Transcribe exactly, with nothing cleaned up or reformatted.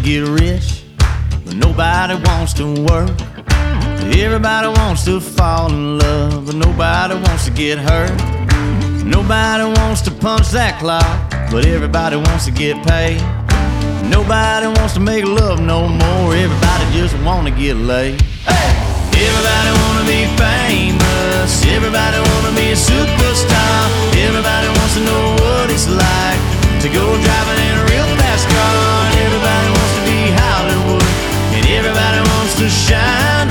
get rich, but nobody wants to work. Everybody wants to fall in love, but nobody wants to get hurt. Nobody wants to punch that clock, but everybody wants to get paid. Nobody wants to make love no more, everybody just wanna get laid. Hey! Everybody wanna be famous, everybody wanna be a superstar. Everybody wants to know what it's like to go driving in a real fast car. Everybody wants to be Hollywood, and everybody wants to shine.